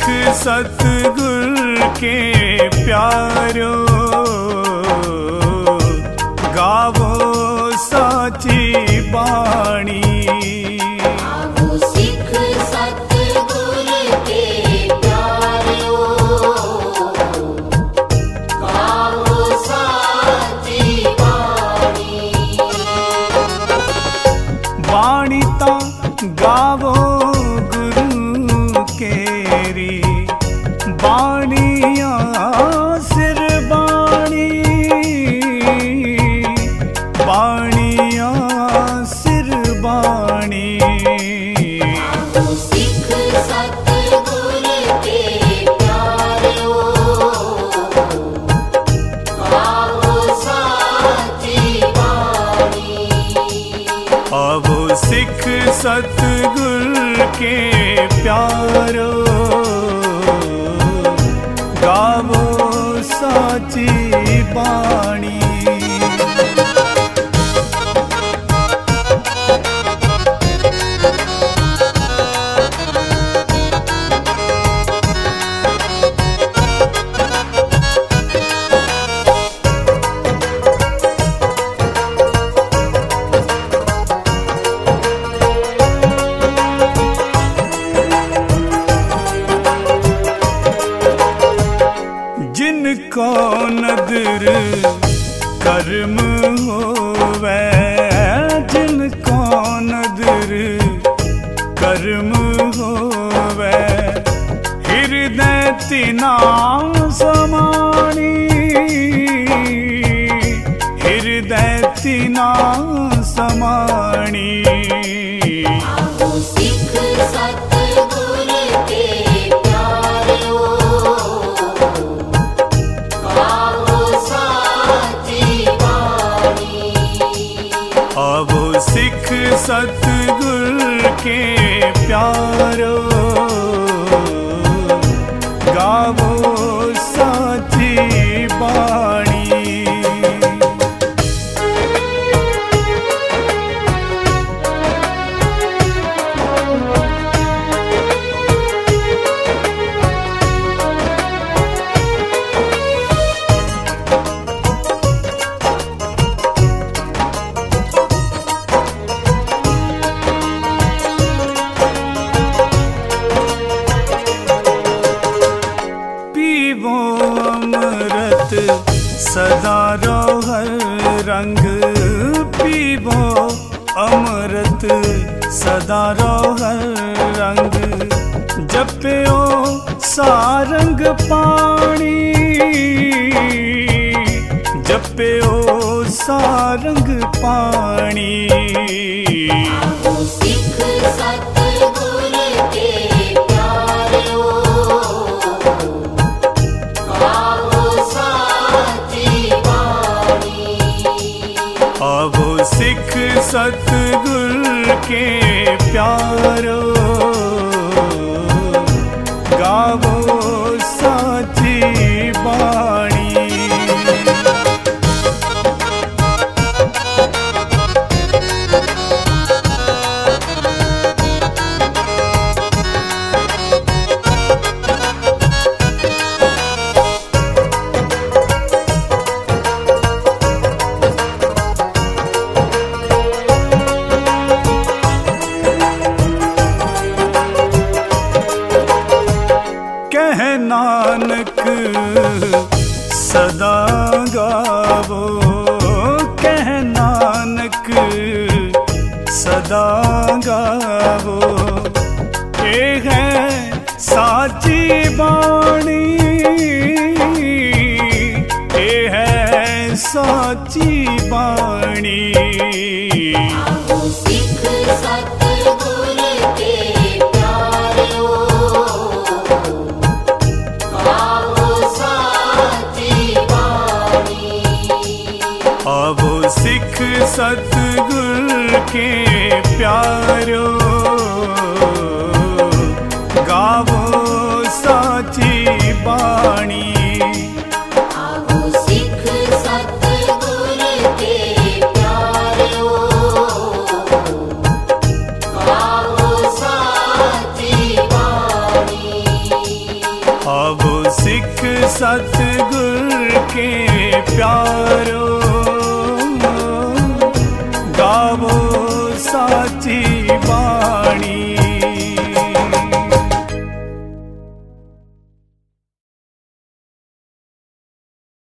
सिख सतगुर के प्यारो, गावो साची बाणी। गावो सिख सतगुर के प्यारो, गावो साची बाणी। बाणी ता गावो गुरु केरी, बाणिया सिर बाणी, बाणिया सिर बाणी। गावो सिख सतगुर के प्यारो, गावो साची बाणी। आवो सिख सतगुर के प्यारो, गावो साची बाणी। जिनको नदर कर्म होवे, जिनको नदर कर्म होवे, हृदय तिना समाणी, हृदय तिना समाणी। गावो सिख सतगुर के प्यारो, गावो साची बाणी। आवो सिख सतगुर के प्यारो, गावो साची बाणी। पीवो अमृत सदा रोहर रंग, पीवो अमृत सदा रोहर रंग। जप्यो सारंग पाणी, जप्यो सारंग पाणी। गावो सिख सतगुर के प्यारो, गावो साची बाणी। आवो सिख सतगुर के प्यारो, गावो साची बाणी। कह नानक सदा गावो, कह नानक सदा गावो। ये है साची बाणी, ये है साची बाणी। गावो सिख सतगुर के प्यारो, गावो साची बाणी। आवो सिख सतगुर के प्यारो,